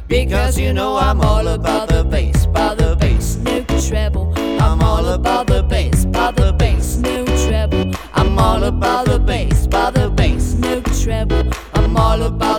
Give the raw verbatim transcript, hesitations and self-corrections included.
Because you know I'm all about the bass, by the bass, no treble. I'm all about the bass, by the bass, No treble, I'm all about the bass, by the bass, no treble. I'm all about